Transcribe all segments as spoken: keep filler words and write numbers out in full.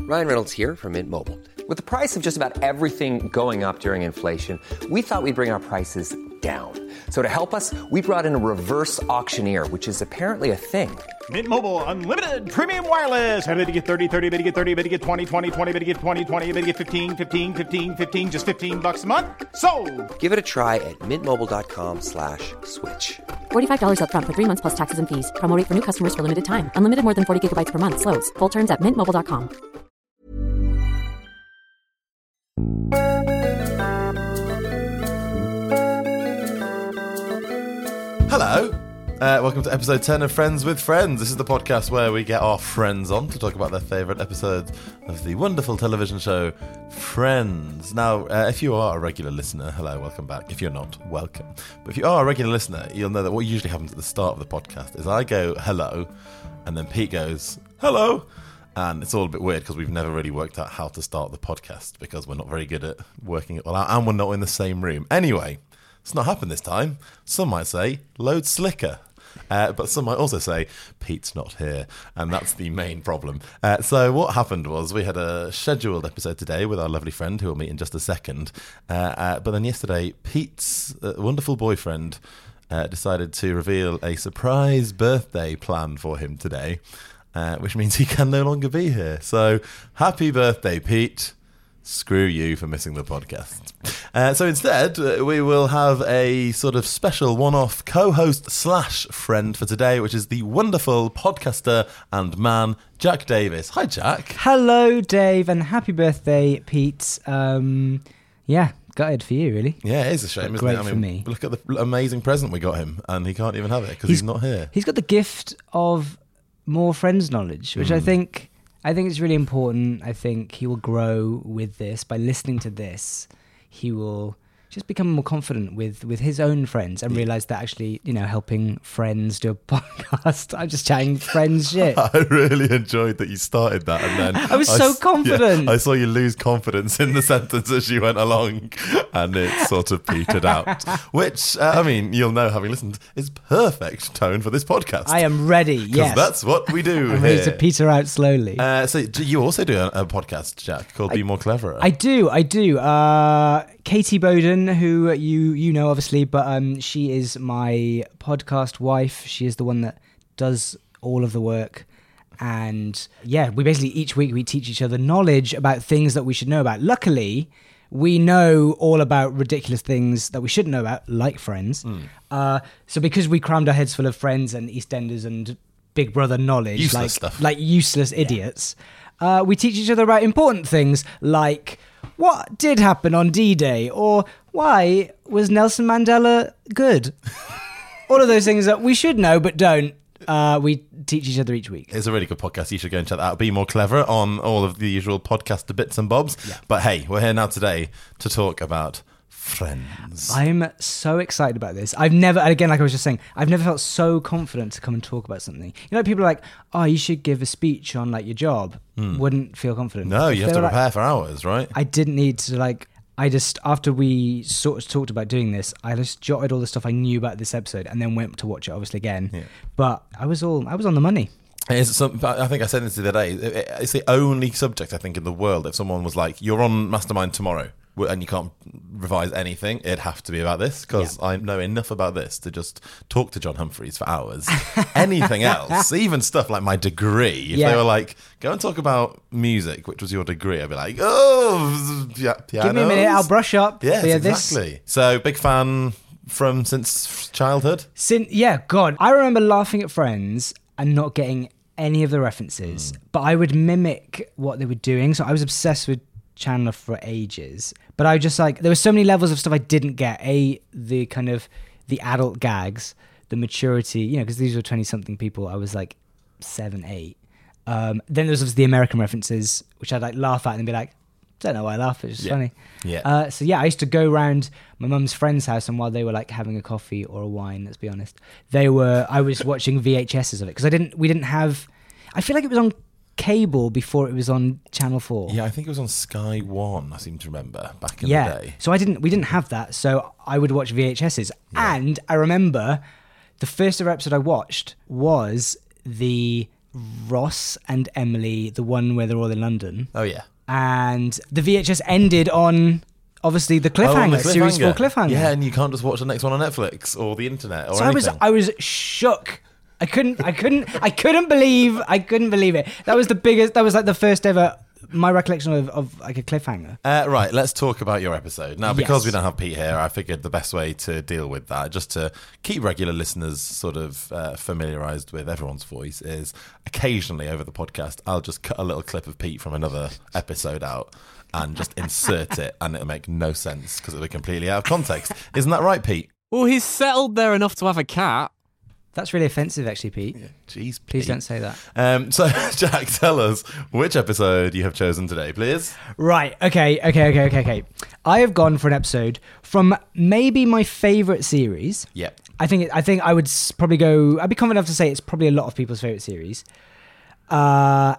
Ryan Reynolds here from Mint Mobile. With the price of just about everything going up during inflation, we thought we'd bring our prices down. So to help us, we brought in a reverse auctioneer, which is apparently a thing. Mint Mobile Unlimited Premium Wireless. How to get thirty, thirty, how to get thirty, how to get twenty, twenty, twenty, how to get twenty, twenty, how to get fifteen, fifteen, fifteen, fifteen, just fifteen bucks a month? Sold! Give it a try at mintmobile.com slash switch. forty-five dollars up front for three months plus taxes and fees. Promo rate for new customers for limited time. Unlimited more than forty gigabytes per month. Slows full terms at mint mobile dot com. Hello, uh, welcome to episode ten of Friends with Friends. This is the podcast where we get our friends on to talk about their favourite episodes of the wonderful television show Friends. Now, uh, if you are a regular listener, hello, welcome back. If you're not, welcome. But if you are a regular listener, you'll know that what usually happens at the start of the podcast is I go, hello, and then Pete goes, hello. And it's all a bit weird because we've never really worked out how to start the podcast because we're not very good at working it all out and we're not in the same room. Anyway, it's not happened this time. Some might say, load slicker. Uh, but some might also say, Pete's not here. And that's the main problem. Uh, so what happened was we had a scheduled episode today with our lovely friend who we'll meet in just a second. Uh, uh, but then yesterday, Pete's uh, wonderful boyfriend uh, decided to reveal a surprise birthday plan for him today. Uh, which means he can no longer be here. So, happy birthday, Pete. Screw you for missing the podcast. Uh, so instead, uh, we will have a sort of special one-off co-host slash friend for today, which is the wonderful podcaster and man, Jack Davis. Hi, Jack. Hello, Dave, and happy birthday, Pete. Um, yeah, gutted for you, really. Yeah, it is a shame, but isn't great it? I mean, for me. Look at the amazing present we got him, and he can't even have it because he's, he's not here. He's got the gift of more Friends knowledge, which mm. I think I think is really important. I think he will grow with this. By listening to this, he will just become more confident with, with his own friends and realise that actually, you know, helping friends do a podcast, I'm just chatting friends shit. I really enjoyed that you started that and then... I was I so s- confident. Yeah, I saw you lose confidence in the sentence as you went along and it sort of petered out. Which, uh, I mean, you'll know having listened, is perfect tone for this podcast. I am ready, yes. Because that's what we do I'm here. ready to peter out slowly. Uh, so do you also do a, a podcast, Jack, called I, Be More Cleverer? I do, I do. Uh, Katie Bowden, who you you know obviously, but um, she is my podcast wife. She is the one that does all of the work. And yeah, we basically each week we teach each other knowledge about things that we should know about. Luckily, we know all about ridiculous things that we shouldn't know about, like Friends. Mm. Uh, so because we crammed our heads full of Friends and EastEnders and Big Brother knowledge, useless like, stuff. like useless idiots, yeah. uh, we teach each other about important things like what did happen on D-Day or why was Nelson Mandela good? All of those things that we should know but don't. Uh, we teach each other each week. It's a really good podcast. You should go and check that out. Be More Clever on all of the usual podcaster bits and bobs. Yeah. But hey, we're here now today to talk about Friends. I'm so excited about this. I've never, again, like I was just saying, I've never felt so confident to come and talk about something. You know, people are like, oh, you should give a speech on like your job. Mm. Wouldn't feel confident. No, you have to like, prepare for hours, right? I didn't need to like, I just, after we sort of talked about doing this, I just jotted all the stuff I knew about this episode and then went to watch it obviously again. Yeah. But I was all, I was on the money. It's some, I think I said this the other day, it's the only subject I think in the world, if someone was like, you're on Mastermind tomorrow and you can't revise anything, it'd have to be about this because yeah. I know enough about this to just talk to John Humphreys for hours. Anything else, even stuff like my degree, if yeah. they were like, go and talk about music, which was your degree, I'd be like, oh, yeah, pianos. Give me a minute, I'll brush up. Yes, yeah, exactly. This. So, big fan from since childhood? Since, yeah, God. I remember laughing at Friends and not getting any of the references, mm. but I would mimic what they were doing. So I was obsessed with Chandler for ages, but I just like, there were so many levels of stuff I didn't get. A, the kind of the adult gags, the maturity, you know, because these were twenty something people. I was like seven, eight. Um, then there was the American references, which I'd like laugh at and be like, don't know why I laugh, it's just yeah. funny. Yeah. Uh, so yeah, I used to go around my mum's friend's house, and while they were like having a coffee or a wine, let's be honest, they were, I was watching V H Ses of it, because I didn't, we didn't have, I feel like it was on cable before it was on Channel four. Yeah, I think it was on Sky One, I seem to remember, back in yeah. the day. So I didn't, we didn't have that, so I would watch V H Ses. Yeah. And I remember the first ever episode I watched was the Ross and Emily, the one where they're all in London. Oh, yeah. And the V H S ended on, obviously, the cliffhanger, Oh, on the series four cliffhanger. Yeah, and you can't just watch the next one on Netflix or the internet or so I was, anything. I was shook. I couldn't, I couldn't, I couldn't believe, I couldn't believe it. That was the biggest, that was like the first ever, my recollection of, of like a cliffhanger. Uh, right, let's talk about your episode. Now, because Yes. we don't have Pete here, I figured the best way to deal with that, just to keep regular listeners sort of uh, familiarised with everyone's voice, is occasionally over the podcast, I'll just cut a little clip of Pete from another episode out and just insert it, and it'll make no sense because it'll be completely out of context. Isn't that right, Pete? Well, he's settled there enough to have a cat. That's really offensive, actually, Pete. Jeez, Please Pete. don't say that. Um, so, Jack, tell us which episode you have chosen today, please. Right, okay, okay, okay, okay, okay. I have gone for an episode from maybe my favourite series. Yep. I think it, I think I would s- probably go, I'd be confident enough to say it's probably a lot of people's favourite series. Uh,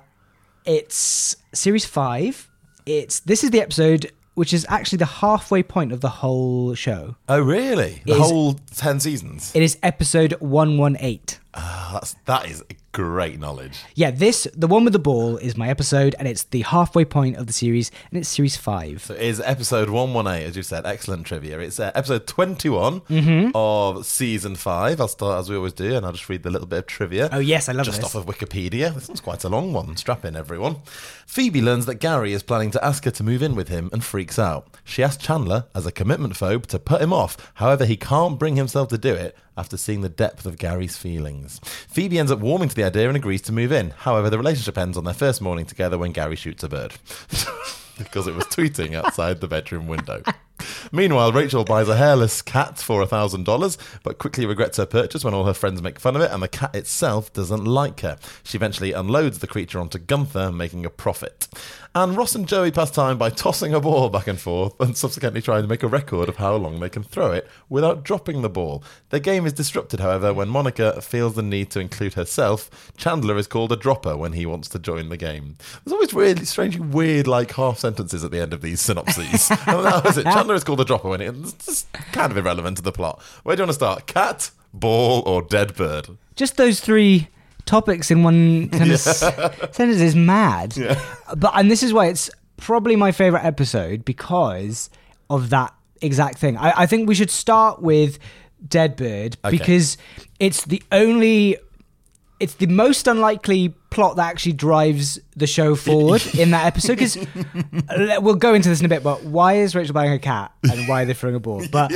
it's series five. It's This is the episode which is actually the halfway point of the whole show. Oh, really? The Is- whole ten seasons? It is episode one eighteen. Oh, that's, that is great knowledge. Yeah, this, the one with the ball, is my episode, and it's the halfway point of the series, and it's series five. So it is episode one eighteen, as you said. Excellent trivia. It's uh, episode twenty-one Mm-hmm. of season five. I'll start as we always do, and I'll just read the little bit of trivia. Oh, yes, I love Just this. off of Wikipedia. This one's quite a long one. Strap in, everyone. Phoebe learns that Gary is planning to ask her to move in with him and freaks out. She asks Chandler, as a commitment phobe, to put him off. However, he can't bring himself to do it after seeing the depth of Gary's feelings. Phoebe ends up warming to the idea and agrees to move in. However, the relationship ends on their first morning together when Gary shoots a bird. Because it was tweeting outside the bedroom window. Meanwhile, Rachel buys a hairless cat for one thousand dollars, but quickly regrets her purchase when all her friends make fun of it, and the cat itself doesn't like her. She eventually unloads the creature onto Gunther, making a profit. And Ross and Joey pass time by tossing a ball back and forth and subsequently trying to make a record of how long they can throw it without dropping the ball. Their game is disrupted, however, when Monica feels the need to include herself. Chandler is called a dropper when he wants to join the game. There's always really strangely weird, like, half sentences at the end of these synopses. And that was it. Chandler is called a dropper when it, it's just kind of irrelevant to the plot. Where do you want to start? Cat, ball, or dead bird? Just those three topics in one kind of s- sentence is mad. Yeah. But and this is why it's probably my favorite episode, because of that exact thing. I, I think we should start with Dead Bird Okay. because it's the only, it's the most unlikely plot that actually drives the show forward in that episode. Because we'll go into this in a bit, but why is Rachel buying a cat and why are they throwing a ball? But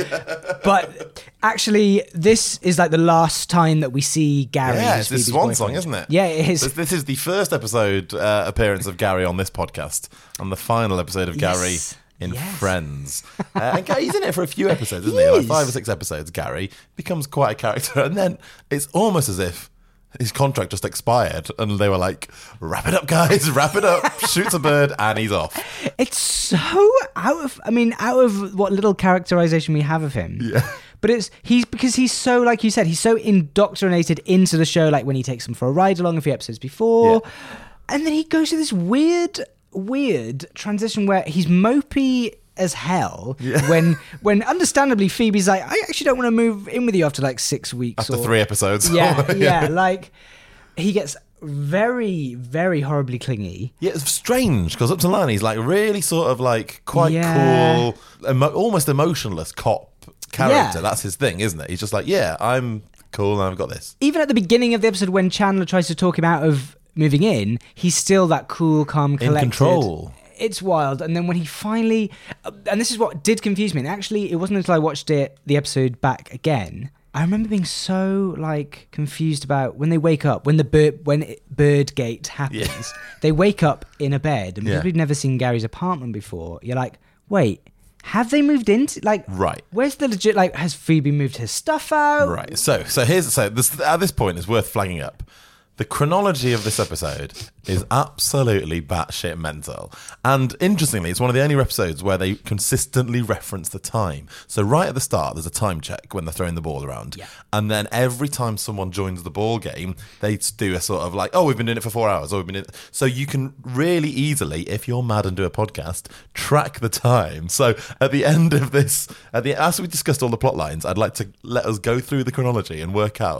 but actually, this is like the last time that we see Gary. Yeah, as it's his Phoebe's swan boyfriend. song, isn't it? Yeah, it is. This, this is the first episode uh, appearance of Gary on this podcast, and the final episode of Gary Yes. in Yes. Friends. Uh, and Gary- he's in it for a few episodes, isn't He he? Like is. five or six episodes. Gary becomes quite a character, and then it's almost as if his contract just expired, and they were like, "Wrap it up, guys! Wrap it up!" Shoots a bird, and he's off. It's so out of, I mean, out of what little characterization we have of him. Yeah. But it's, he's, because he's so, like you said, he's so indoctrinated into the show, like when he takes them for a ride along a few episodes before. Yeah. And then he goes through this weird, weird transition where he's mopey as hell when, when understandably Phoebe's like, I actually don't want to move in with you after like six weeks. After or, three episodes. Yeah, yeah, like he gets very, very horribly clingy. Yeah, it's strange because up to line he's like really sort of like quite Yeah. cool, emo- almost emotionless cop character. Yeah. That's his thing, isn't it? He's just like, yeah, I'm cool and I've got this. Even at the beginning of the episode when Chandler tries to talk him out of moving in, he's still that cool, calm, collected. control. It's wild. And then when he finally, and this is what did confuse me, and actually it wasn't until I watched it, the episode back again, I remember being so like confused about when they wake up, when the bird, when it, Birdgate happens, Yeah. they wake up in a bed, and Yeah. because we've never seen Gary's apartment before, you're like, wait, have they moved into, like, Right. where's the legit, like, has Phoebe moved her stuff out? Right. So, so here's so this at this point it's worth flagging up. The chronology of this episode is absolutely batshit mental. And interestingly, it's one of the only episodes where they consistently reference the time. So right at the start, there's a time check when they're throwing the ball around. Yeah. And then every time someone joins the ball game, they do a sort of like, oh, we've been doing it for four hours. Or we've been in. So you can really easily, if you're mad and do a podcast, track the time. So at the end of this, at the as we discussed all the plot lines, I'd like to let us go through the chronology and work out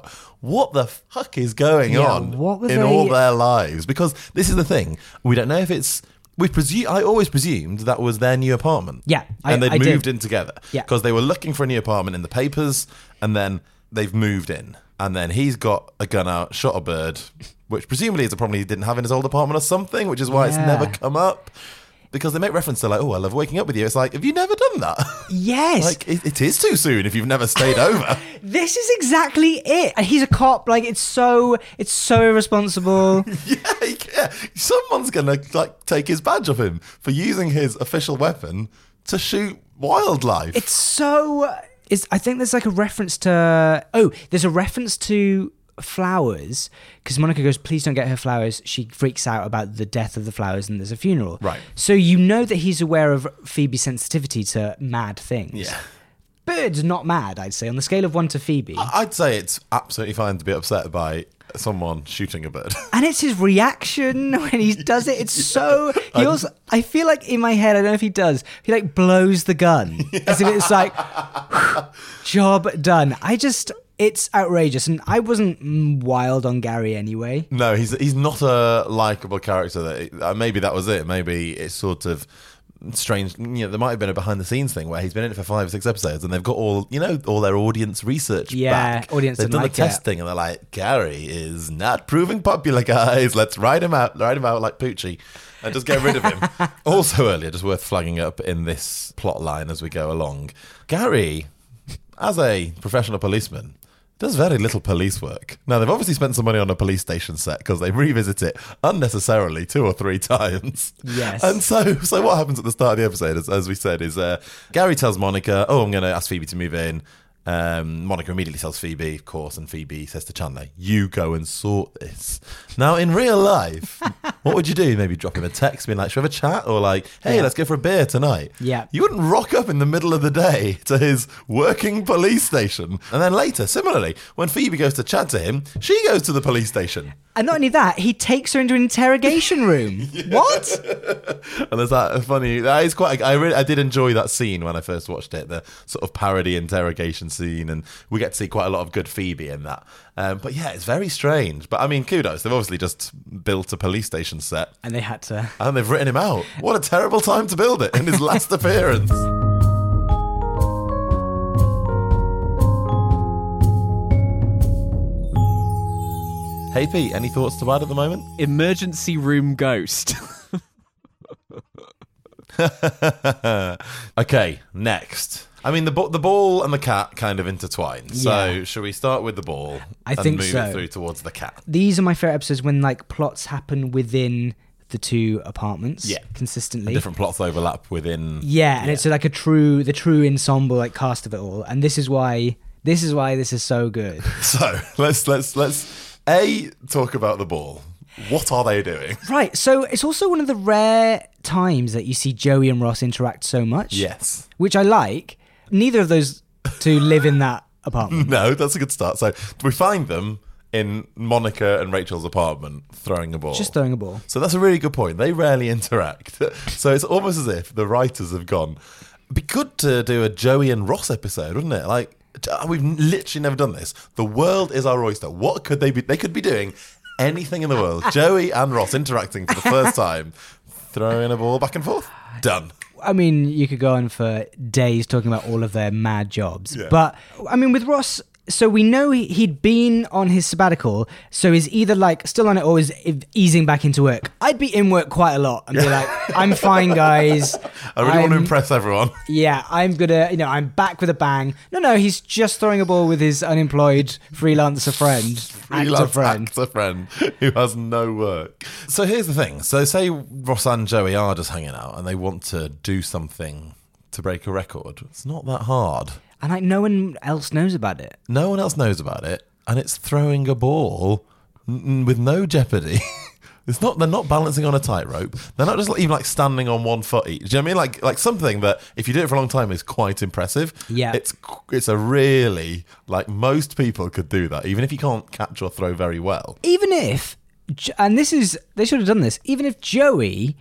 what the fuck is going Yeah, on what were in they- all their lives? Because this is the thing. We don't know if it's... We presume. I always presumed that was their new apartment. Yeah, I- and they'd I did. moved in together. Yeah. Because they were looking for a new apartment in the papers, and then they've moved in. And then he's got a gun out, shot a bird, which presumably is a problem he didn't have in his old apartment or something, which is why it's Yeah. never come up. Because they make reference to like, oh, I love waking up with you. It's like, have you never done that? Yes. Like, it, it is too soon if you've never stayed over. This is exactly it. And he's a cop. Like, it's so, it's so irresponsible. yeah, yeah. Someone's gonna like take his badge off him for using his official weapon to shoot wildlife. It's so. Is I think there's like a reference to. Oh, there's a reference to flowers because Monica goes, please don't get her flowers. She freaks out about the death of the flowers and there's a funeral. Right. So you know that he's aware of Phoebe's sensitivity to mad things. Yeah. Bird's not mad, I'd say, on the scale of one to Phoebe. I'd say it's absolutely fine to be upset by someone shooting a bird. And it's his reaction when he does it. It's so. He also. I feel like in my head, I don't know if he does. He like blows the gun as if it's like job done. I just. It's outrageous, and I wasn't mm, wild on Gary anyway. No, he's he's not a likable character. That uh, maybe that was it. Maybe it's sort of strange. You know, there might have been a behind the scenes thing where he's been in it for five or six episodes, and they've got all you know all their audience research. Yeah, back. audience They've didn't done like the it. testing, and they're like, Gary is not proving popular, guys. Let's write him out. Write him out like Poochie. And just get rid of him. Also earlier, just worth flagging up in this plot line as we go along. Gary, as a professional policeman, does very little police work. Now, they've obviously spent some money on a police station set because they revisit it unnecessarily two or three times. Yes. And so so what happens at the start of the episode, as, as we said, is uh, Gary tells Monica, oh, I'm going to ask Phoebe to move in. Um, Monica immediately tells Phoebe, of course, and Phoebe says to Chandler, you go and sort this. Now, in real life, what would you do? Maybe drop him a text, being like, should we have a chat? Or like, hey, Yeah. let's go for a beer tonight. Yeah. You wouldn't rock up in the middle of the day to his working police station. And then later, similarly, when Phoebe goes to chat to him, she goes to the police station. And not only that, he takes her into an interrogation room. What? And there's that funny. That is quite. I really, I did enjoy that scene when I first watched it. The sort of parody interrogation scene, and we get to see quite a lot of good Phoebe in that. Um, but yeah, it's very strange. But I mean, kudos. They've obviously just built a police station set, And they had to. and they've written him out. What a terrible time to build it in his last appearance. Hey Pete, any thoughts to add at the moment? Emergency room ghost. Okay, next. I mean, the ba- the ball and the cat kind of intertwine. So, Yeah. shall we start with the ball I and think move so. it through towards the cat? These are my favorite episodes when like plots happen within the two apartments. Yeah. Consistently. Different plots overlap within. Yeah, and it's like a true, the true ensemble, like cast of it all, and this is why, this is why this is so good. So let's let's let's a talk about the ball. What are they doing? Right, so it's also one of the rare times that you see Joey and Ross interact so much. Yes. Which I like. Neither of those two live in that apartment. No, that's a good start. So we find them in Monica and Rachel's apartment throwing a ball. Just throwing a ball. So that's a really good point. They rarely interact. So it's almost as if the writers have gone, it'd be good to do a Joey and Ross episode, wouldn't it? Like, we've literally never done this. The world is our oyster. What could they be? They could be doing anything in the world. Joey and Ross interacting for the first time, throwing a ball back and forth. Done. I mean, you could go on for days talking about all of their mad jobs. Yeah. But, I mean, with Ross, so we know he, he'd been on his sabbatical, so he's either, like, still on it or is easing back into work. I'd be in work quite a lot and be like, I'm fine, guys. I really want to I'm- impress everyone. Yeah, I'm gonna, you know, I'm back with a bang. No, no, he's just throwing a ball with his unemployed freelancer friend, actor Freelance friend. actor friend who has no work. So here's the thing. So say Ross and Joey are just hanging out and they want to do something to break a record. It's not that hard. And like, no one else knows about it. No one else knows about it, and it's throwing a ball n- with no jeopardy. It's not. They're not balancing on a tightrope. They're not just even like standing on one foot each. Do you know what I mean? Like like something that if you do it for a long time is quite impressive. Yeah. It's it's a really like most people could do that, even if you can't catch or throw very well. Even if, and this is, they should have done this, even if Joey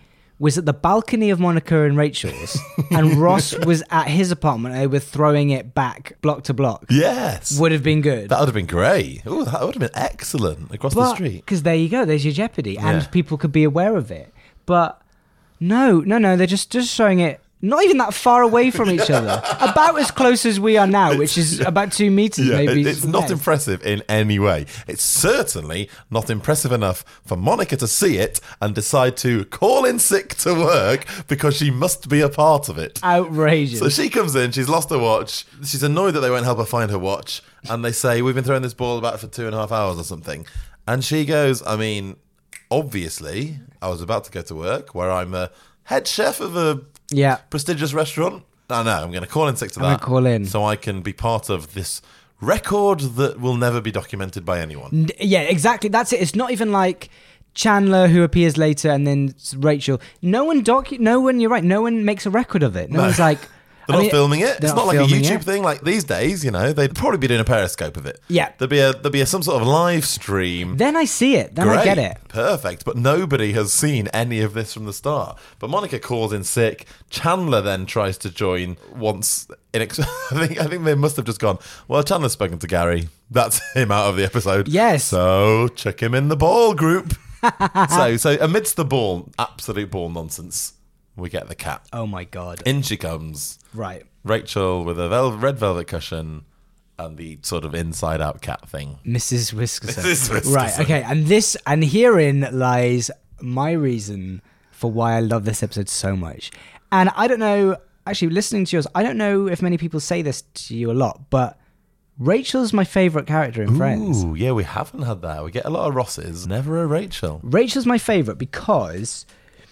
was at the balcony of Monica and Rachel's, and Ross was at his apartment, and they were throwing it back block to block. Yes. Would have been good. That would have been great. Ooh, that would have been excellent across but, the street. Because there you go, there's your Jeopardy, and Yeah. people could be aware of it. But no, no, no, they're just, just showing it not even that far away from each other. About as close as we are now, which is about two meters Yeah, maybe. it- it's not less. impressive in any way. It's certainly not impressive enough for Monica to see it and decide to call in sick to work because she must be a part of it. Outrageous. So she comes in, she's lost her watch. She's annoyed that they won't help her find her watch. And they say, we've been throwing this ball about for two and a half hours or something. And she goes, I mean, obviously, I was about to go to work where I'm a head chef of a yeah. prestigious restaurant. I know, I'm going to call in sick to I'm that. gonna call in. So I can be part of this record that will never be documented by anyone. N- Yeah, exactly. That's it. It's not even like Chandler who appears later and then Rachel. No one docu- No one. You're right. No one makes a record of it. No, No. one's like. They're I not mean, filming it. they're It's not like a filming YouTube it. thing. Like these days, you know, they'd probably be doing a Periscope of it. Yeah. There'd be a there'd be a, some sort of live stream. Then I see it. Then Great. I get it. Perfect. But nobody has seen any of this from the start. But Monica calls in sick. Chandler then tries to join once. In ex- I think I think they must have just gone, well, Chandler's spoken to Gary. That's him out of the episode. Yes. So chuck him in the ball group. so so amidst the ball, absolute ball nonsense, we get the cat. Oh my god. In she comes. Right. Rachel with a vel- red velvet cushion and the sort of inside-out cat thing. Missus Whiskerson. Missus Whiskerson. Right. Okay. And this and herein lies my reason for why I love this episode so much. And I don't know. Actually, listening to yours, I don't know if many people say this to you a lot, but Rachel's my favourite character in Friends. Ooh, yeah, we haven't had that. We get a lot of Rosses, never a Rachel. Rachel's my favourite because,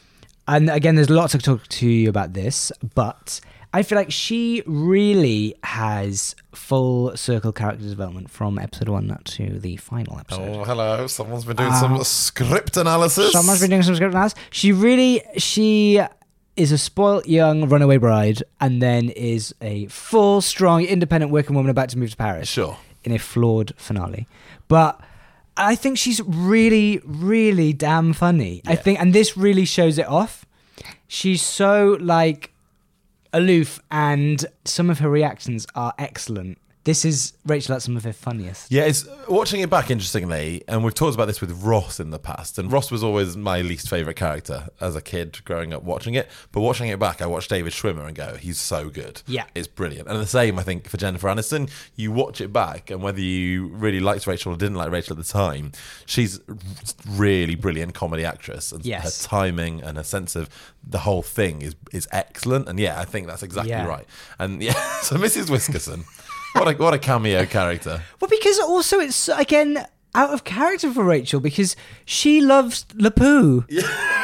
and again, there's lots to talk to you about this, but I feel like she really has full circle character development from episode one to the final episode. Oh, hello. Someone's been doing some script analysis. Someone's been doing some script analysis. She really, she is a spoilt young runaway bride and then is a full, strong, independent working woman about to move to Paris. Sure. In a flawed finale. But I think she's really, really damn funny. I think, and this really shows it off. She's so, like, aloof and some of her reactions are excellent. This is Rachel at some of her funniest. Yeah, it's watching it back, interestingly, and we've talked about this with Ross in the past, and Ross was always my least favourite character as a kid growing up watching it, but watching it back, I watched David Schwimmer and go, he's so good. Yeah. It's brilliant. And the same, I think, for Jennifer Aniston. You watch it back, and whether you really liked Rachel or didn't like Rachel at the time, she's a really brilliant comedy actress, and Yes. her timing and her sense of the whole thing is, is excellent, and yeah, I think that's exactly Yeah. right. And yeah, so Missus Whiskerson... What a, what a cameo character. Well, because also it's, again, out of character for Rachel because she loves LePoo. Yeah.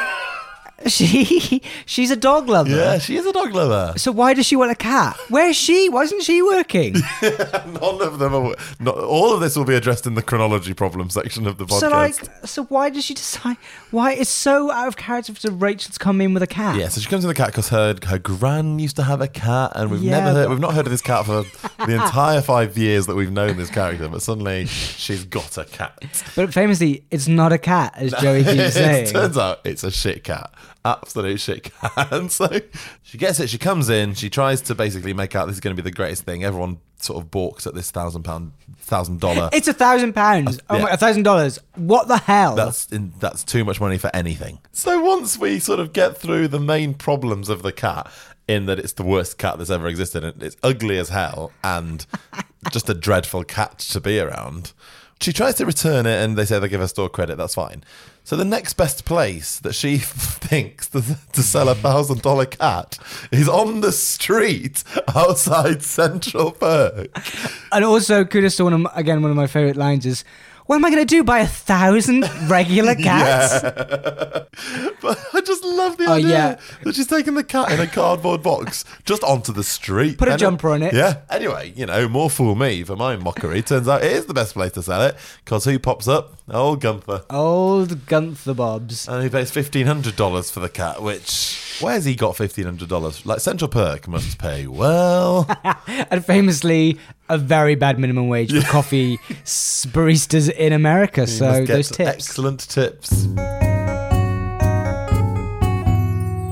She, she's a dog lover. Yeah, she is a dog lover. So why does she want a cat? Where's she? Why isn't she working? None of them are... Not, all of this will be addressed in the chronology problem section of the podcast. So like, so why does she decide? Why it's so out of character for Rachel to come in with a cat? Yeah, so she comes in the cat because her her gran used to have a cat, and we've Yeah, never heard, but- we've not heard of this cat for the entire five years that we've known this character. But suddenly she's got a cat. But famously, it's not a cat, as Joey keeps saying. It turns out it's a shit cat. Absolute shit cat. And so she gets it, she comes in, she tries to basically make out this is going to be the greatest thing. Everyone sort of balks at this thousand pound, thousand dollar. It's a thousand pounds. Oh Yeah. my, a thousand dollars. What the hell? That's in, that's too much money for anything. So once we sort of get through the main problems of the cat, in that it's the worst cat that's ever existed, and it's ugly as hell, and just a dreadful cat to be around, she tries to return it, and they say they give her store credit. That's fine. So the next best place that she thinks to, to sell a thousand dollar cat is on the street outside Central Perk. And also, kudos to one of my, again one of my favorite lines is, "What am I going to do? Buy a thousand regular cats?" Yeah. But I just love the Oh, idea yeah. that she's taking the cat in a cardboard box just onto the street. Put a And, jumper on it. Yeah. Anyway, you know, more fool me for my mockery. Turns out it is the best place to sell it because who pops up? Old Gunther. Old Gunther Bobs. And he pays fifteen hundred dollars for the cat, which... Where's he got fifteen hundred dollars? Like, Central Perk must pay well. And famously, a very bad minimum wage for coffee s- baristas in America. You So must get those tips. excellent tips.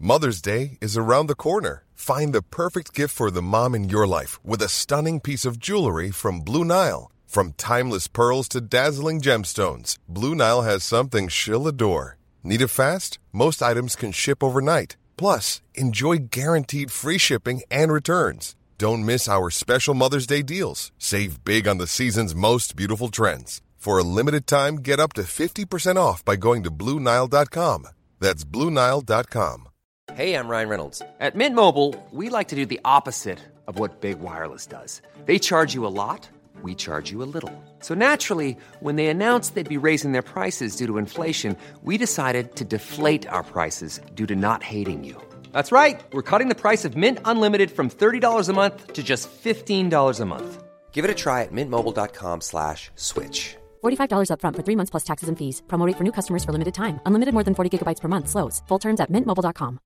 Mother's Day is around the corner. Find the perfect gift for the mom in your life with a stunning piece of jewelry from Blue Nile. From timeless pearls to dazzling gemstones, Blue Nile has something she'll adore. Need it fast? Most items can ship overnight. Plus, enjoy guaranteed free shipping and returns. Don't miss our special Mother's Day deals. Save big on the season's most beautiful trends. For a limited time, get up to fifty percent off by going to Blue Nile dot com. That's Blue Nile dot com. Hey, I'm Ryan Reynolds. At Mint Mobile, we like to do the opposite of what Big Wireless does. They charge you a lot, we charge you a little. So naturally, when they announced they'd be raising their prices due to inflation, we decided to deflate our prices due to not hating you. That's right. We're cutting the price of Mint Unlimited from thirty dollars a month to just fifteen dollars a month. Give it a try at mintmobile.com slash switch. forty-five dollars up front for three months plus taxes and fees. Promo rate for new customers for limited time. Unlimited more than forty gigabytes per month. Slows full terms at mint mobile dot com.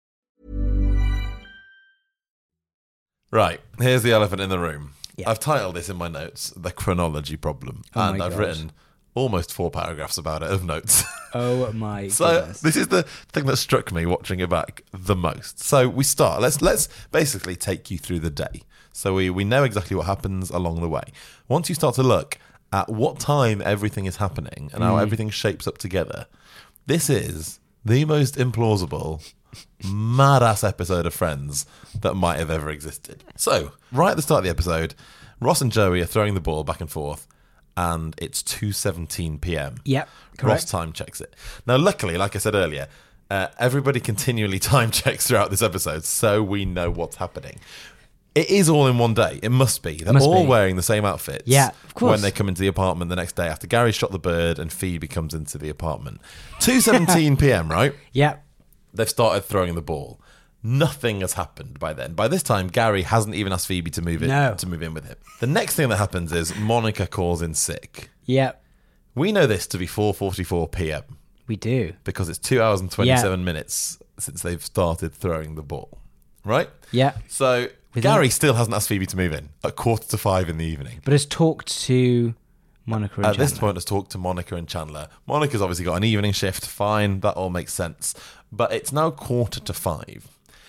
Right, here's the elephant in the room. Yeah. I've titled this in my notes, The Chronology Problem. Oh and my I've God. written almost four paragraphs about it of notes. Oh my So goodness. this is the thing that struck me watching it back the most. So we start. Let's let's basically take you through the day. So we, we know exactly what happens along the way. Once you start to look at what time everything is happening and how everything shapes up together, this is the most implausible, mad-ass episode of Friends that might have ever existed. So, right at the start of the episode, Ross and Joey are throwing the ball back and forth, and it's two seventeen p.m. Yep, Ross correct. time checks it. Now, luckily, like I said earlier, uh, everybody continually time checks throughout this episode, so we know what's happening. It is all in one day. It must be. They're Must all be. wearing the same outfits. Yeah, of course. When they come into the apartment the next day after Gary shot the bird and Phoebe comes into the apartment. two seventeen p.m., right? Yeah. They've started throwing the ball. Nothing has happened by then. By this time, Gary hasn't even asked Phoebe to move in No. to move in with him. The next thing that happens is Monica calls in sick. Yeah. We know this to be four forty-four p.m. We do. because it's two hours and twenty-seven minutes since they've started throwing the ball. Right? Yeah. So Within- Gary still hasn't asked Phoebe to move in at quarter to five in the evening. But has talked to Monica and At this Chandler. point, has talked to Monica and Chandler. Monica's obviously got an evening shift. Fine, that all makes sense. But it's now quarter to five.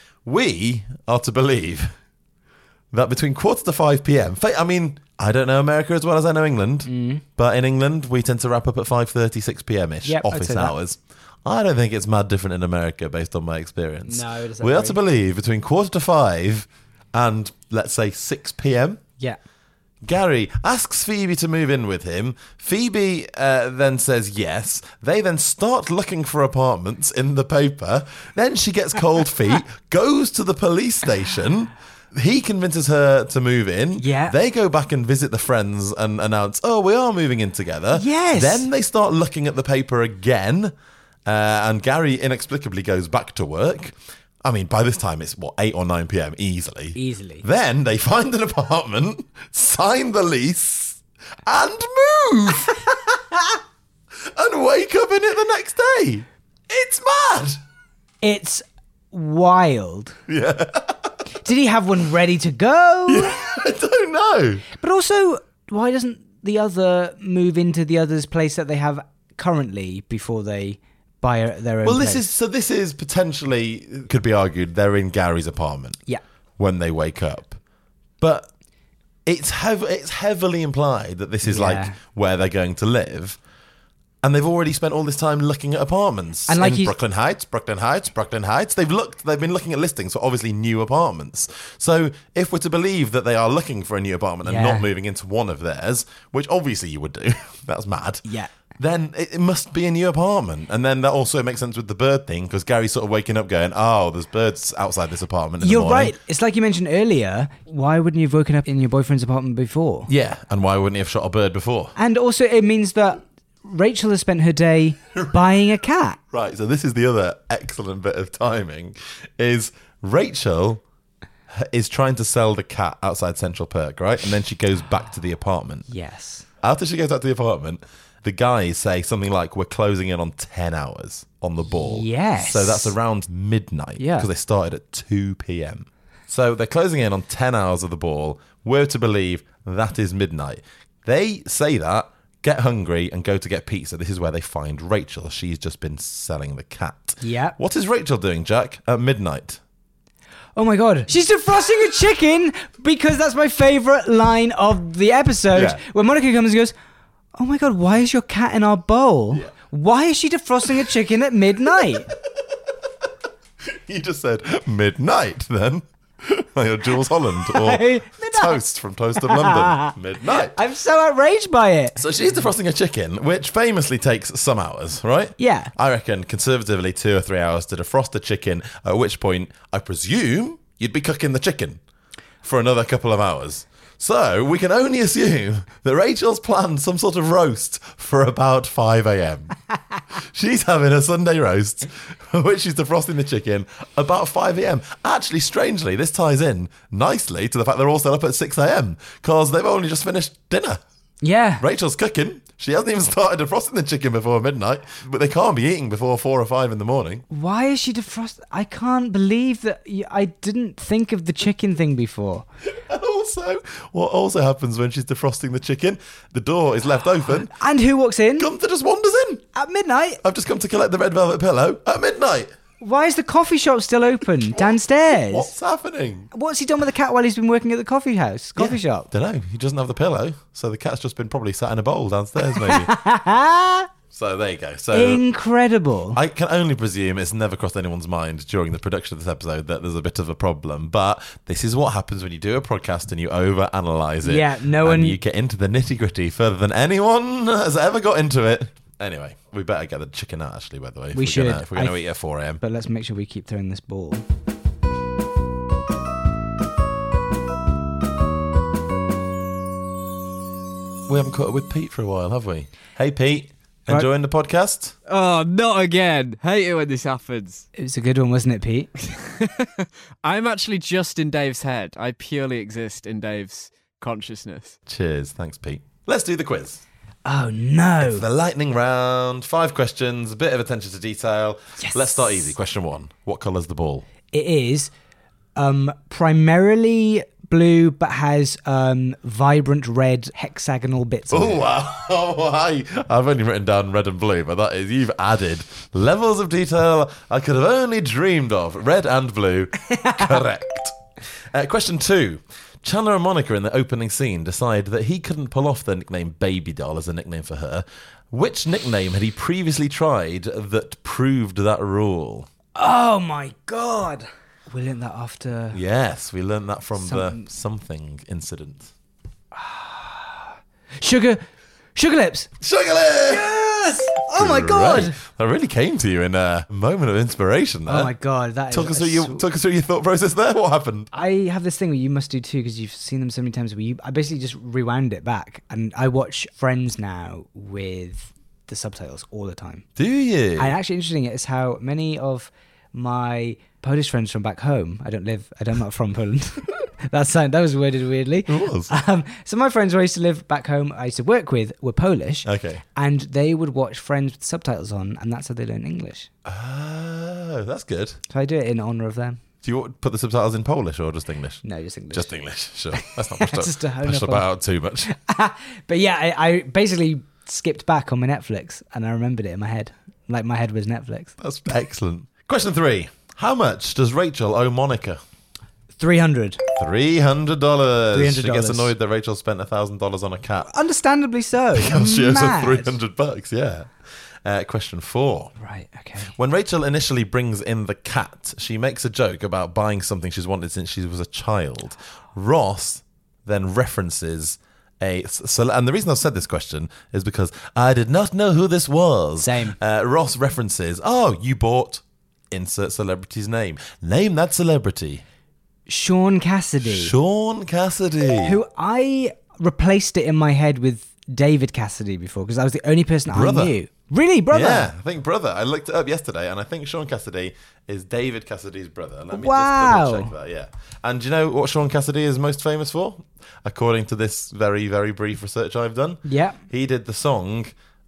We are to believe that between quarter to five p.m. fa- I mean, I don't know America as well as I know England, Mm. but in England, we tend to wrap up at five thirty, six p.m.-ish, Yep, I'd office say that. hours. I don't think it's mad different in America based on my experience. No, it doesn't We are vary. to believe between quarter to five and, let's say, six p.m., Yeah. Gary asks Phoebe to move in with him. Phoebe uh, then says yes. They then start looking for apartments in the paper. Then she gets cold feet, goes to the police station. He convinces her to move in. Yeah. They go back and visit the friends and announce, oh, we are moving in together. Yes. Then they start looking at the paper again. Uh, and Gary inexplicably goes back to work. I mean, by this time, it's, what, eight or nine p.m. easily. Easily. Then they find an apartment, sign the lease, and move. And wake up in it the next day. It's mad. It's wild. Yeah. Did he have one ready to go? I don't know. But also, why doesn't the other move into the other's place that they have currently before they buy a- their own Well, this place? is so. This is potentially could be argued they're in Gary's apartment. Yeah. When they wake up, but it's hev- it's heavily implied that this is Yeah. like where they're going to live. And they've already spent all this time looking at apartments And like in you- Brooklyn Heights, Brooklyn Heights, Brooklyn Heights. They've looked. They've been looking at listings for obviously new apartments. So if we're to believe that they are looking for a new apartment and Yeah. not moving into one of theirs, which obviously you would do, that's mad. Yeah. Then it, it must be a new apartment, and then that also makes sense with the bird thing because Gary's sort of waking up going, "Oh, there's birds outside this apartment." In You're the morning. right. It's like you mentioned earlier. Why wouldn't you have woken up in your boyfriend's apartment before? Yeah, and why wouldn't he have shot a bird before? And also, it means that Rachel has spent her day buying a cat. Right, so this is the other excellent bit of timing, is Rachel is trying to sell the cat outside Central Perk, right? And then she goes back to the apartment. Yes. After she goes back to the apartment, the guys say something like, we're closing in on ten hours on the ball. Yes. So that's around midnight. Yeah. Because they started at two p.m. So they're closing in on ten hours of the ball. We're to believe that is midnight. They say that. get hungry and go to get pizza. This is where they find Rachel. She's just been selling the cat. Yeah. What is Rachel doing, Jack, at midnight? Oh my god. She's defrosting a chicken because that's my favourite line of the episode. Yeah. When Monica comes and goes, oh my god, why is your cat in our bowl? Yeah. Why is she defrosting a chicken at midnight? You just said midnight then. Like you're Jules Holland or Toast from Toast of London. Midnight. I'm so outraged by it. So she's defrosting a chicken, which famously takes some hours, right? Yeah. I reckon conservatively two or three hours to defrost a chicken, at which point I presume you'd be cooking the chicken for another couple of hours. So we can only assume that Rachel's planned some sort of roast for about five a.m. She's having a Sunday roast, which she's defrosting the chicken about five a.m. Actually, strangely, this ties in nicely to the fact they're all set up at six a.m. because they've only just finished dinner. Yeah. Rachel's cooking. She hasn't even started defrosting the chicken before midnight, but they can't be eating before four or five in the morning. Why is she defrosting? I can't believe that y- I didn't think of the chicken thing before. And also, what also happens when she's defrosting the chicken, the door is left open. And who walks in? Gunther just wanders in. At midnight? I've just come to collect the red velvet pillow at midnight. Why is the coffee shop still open downstairs? What's happening? What's he done with the cat while he's been working at the coffee house, coffee Yeah, shop? Don't know. He doesn't have the pillow, so the cat's just been probably sat in a bowl downstairs, maybe. So there you go. So incredible. I can only presume it's never crossed anyone's mind during the production of this episode that there's a bit of a problem, but this is what happens when you do a podcast and you overanalyze it. Yeah, no and one. you get into the nitty gritty further than anyone has ever got into it. Anyway, we better get the chicken out, actually, by the way. If We we're should. Gonna, if we're going to I- eat at four a.m. But let's make sure we keep throwing this ball. We haven't caught up with Pete for a while, have we? Hey, Pete. Right. Enjoying the podcast? Oh, not again. Hate it when this happens. It was a good one, wasn't it, Pete? I'm actually just in Dave's head. I purely exist in Dave's consciousness. Cheers. Thanks, Pete. Let's do the quiz. Oh, no. It's the lightning round. Five questions, a bit of attention to detail. Yes. Let's start easy. Question one. What colour's the ball? It is um, primarily blue, but has um, vibrant red hexagonal bits on Oh, it. wow. Oh, I, I've only written down red and blue, but that is, you've added levels of detail I could have only dreamed of. Red and blue. Correct. Uh, question two. Chandler and Monica in the opening scene decide that he couldn't pull off the nickname Baby Doll as a nickname for her. Which nickname had he previously tried that proved that rule? Oh, my God. We learned that after... Yes, we learned that from Some- the something incident. Sugar... Sugar Lips. Sugar Lips! Yes! Oh, my Great. God. That really came to you in a moment of inspiration there. Oh, my God. That Talk is us through a your sw- talk us through your thought process there. What happened? I have this thing where you must do too, because you've seen them so many times. Where you, I basically just rewound it back, and I watch Friends now with the subtitles all the time. Do you? And actually, interesting is how many of my Polish friends from back home. I don't live. I don't, I'm not from Poland. that sound that was worded weirdly. It was. Um, so my friends who I used to live back home, I used to work with, were Polish. Okay. And they would watch Friends with subtitles on, and that's how they learn English. Oh, that's good. So I do it in honor of them. Do you want- put the subtitles in Polish or just English? No, just English. Just English, sure. That's not pushed up, Just to hone pushed up up on- out too much. But yeah, I, I basically skipped back on my Netflix, and I remembered it in my head, like my head was Netflix. That's excellent. Question three. How much does Rachel owe Monica? Three hundred. Three hundred dollars. $300. She gets annoyed that Rachel spent a thousand dollars on a cat. Understandably so. Because she owes her Mad. three hundred bucks. Yeah. Uh, question four. Right. Okay. When Rachel initially brings in the cat, she makes a joke about buying something she's wanted since she was a child. Ross then references a... So, and the reason I've said this question is because I did not know who this was. Same. Uh, Ross references, oh, you bought... Insert celebrity's name. Name that celebrity. Sean Cassidy. Sean Cassidy. Who I replaced it in my head with David Cassidy before, because that was the only person Brother. I knew. Really, brother? Yeah, I think brother. I looked it up yesterday, and I think Sean Cassidy is David Cassidy's brother. Let me Wow. just double check that, yeah. And do you know what Sean Cassidy is most famous for? According to this very, very brief research I've done. Yeah. He did the song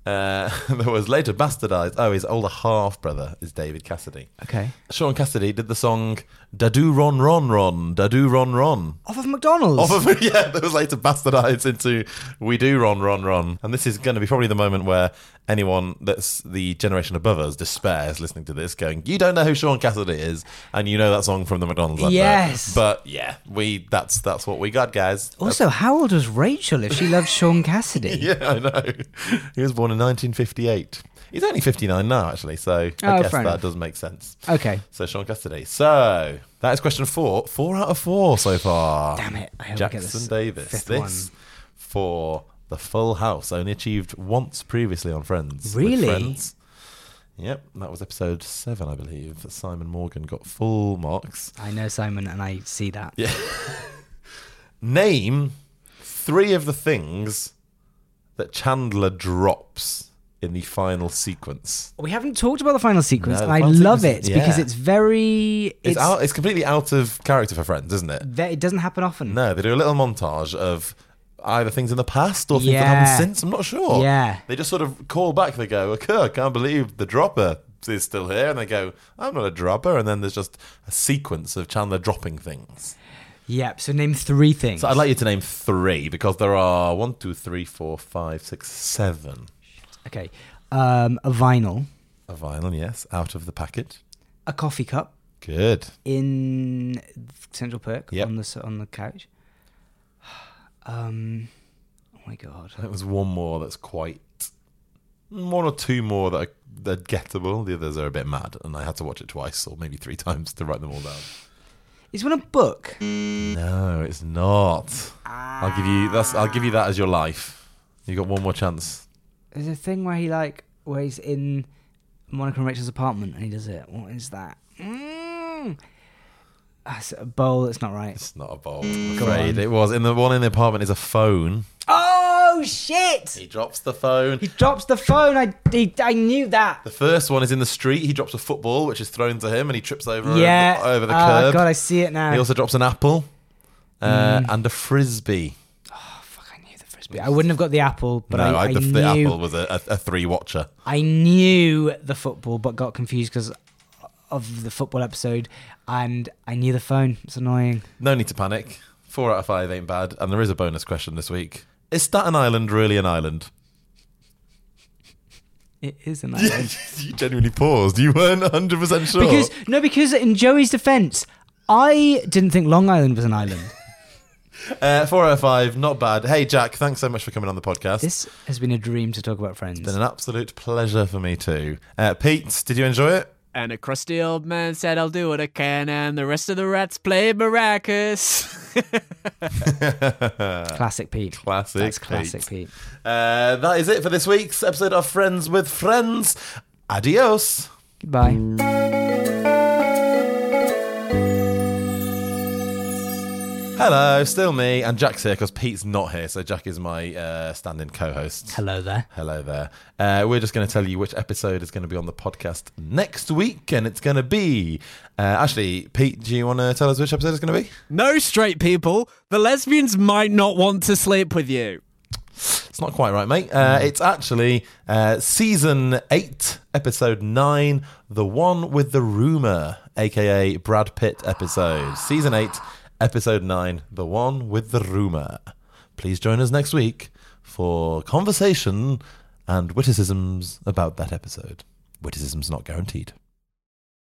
Uh, that was later bastardized. Oh, his older half brother is David Cassidy. Okay. Sean Cassidy did the song "Dadu Ron Ron Ron Dadu Ron Ron" Off of McDonald's. off of yeah. That was later bastardized into "We Do Ron Ron Ron." And this is going to be probably the moment where anyone that's the generation above us despairs listening to this, going, "You don't know who Sean Cassidy is, and you know that song from the McDonald's advert." Yes. But yeah, we that's that's what we got, guys. Also, how old was Rachel if she loved Sean Cassidy? Yeah, I know. He was born in nineteen fifty-eight. He's only fifty-nine now, actually, so I Oh, guess fair that enough. does make sense. Okay. So, Sean Cassidy. So, that is question four. Four out of four so far. Damn it. I hope I Jackson get this Davis. fifth This one. for the Full House, only achieved once previously on Friends. with Really? Friends. Yep, that was episode seven, I believe. that Simon Morgan got full marks. I know Simon and I see that. Yeah. Name three of the things that Chandler drops in the final sequence. We haven't talked about the final sequence, No, and the I final love sequence it is- because yeah. it's very. It's, It's, out, it's completely out of character for Friends, isn't it? ve- it doesn't happen often. No, they do a little montage of either things in the past or things that Yeah. happened since. I'm not sure. Yeah. They just sort of call back. They go, okay, I can't believe the dropper is still here. And they go, I'm not a dropper. And then there's just a sequence of Chandler dropping things. Yep. So name three things. So I'd like you to name three because there are one, two, three, four, five, six, seven. Okay. Um, a vinyl, A vinyl, yes, out of the packet. a coffee cup Good. in Central Perk Yep. on the s- on the couch. Um. Oh my god. There was one more that's quite... One or two more that are, that are gettable. The others are a bit mad, and I had to watch it twice or maybe three times to write them all down. Is one a book? No, it's not. I'll give you that's. I'll give you that as your life. You got one more chance. There's a thing where he like where he's in Monica and Rachel's apartment and he does it. What is that? Mm. That's a bowl. That's not right. It's not a bowl. I'm Go afraid on. it was. In the one in the apartment is a phone. Oh shit! He drops the phone. He drops the phone. I he, I knew that. The first one is in the street. He drops a football, which is thrown to him, and he trips over Yeah. over, over the Oh curb. god, I see it now. He also drops an apple uh, Mm. and a frisbee. Fuck, I knew the frisbee. I wouldn't have got the apple, but no, I, I the, knew the apple was a, a, a three-watcher. I knew the football, but got confused because of the football episode, and I knew the phone. It's annoying. No need to panic. Four out of five ain't bad. And there is a bonus question this week. Is Staten Island really an island? It is an island. You genuinely paused. You weren't one hundred percent sure. Because no, because in Joey's defence, I didn't think Long Island was an island. Uh, four out of five, not bad. Hey, Jack, thanks so much for coming on the podcast. This has been a dream to talk about Friends. It's been an absolute pleasure for me too. Uh, Pete, did you enjoy it? And a crusty old man said, I'll do what I can, and the rest of the rats played maracas. Classic Pete. Classic That's classic Pete. Uh, that is it for this week's episode of Friends with Friends. Adios. Goodbye. Hello, still me, and Jack's here because Pete's not here, so Jack is my uh, stand-in co-host. Hello there. Hello there. Uh, we're just going to tell you which episode is going to be on the podcast next week, and it's going to be... Uh, actually, Pete, do you want to tell us which episode it's going to be? No, straight people. The lesbians might not want to sleep with you. It's not quite right, mate. Uh, it's actually uh, season eight, episode nine, the one with the rumour, aka Brad Pitt episode. Season eight, episode nine, the one with the rumour. Please join us next week for conversation and witticisms about that episode. Witticisms not guaranteed.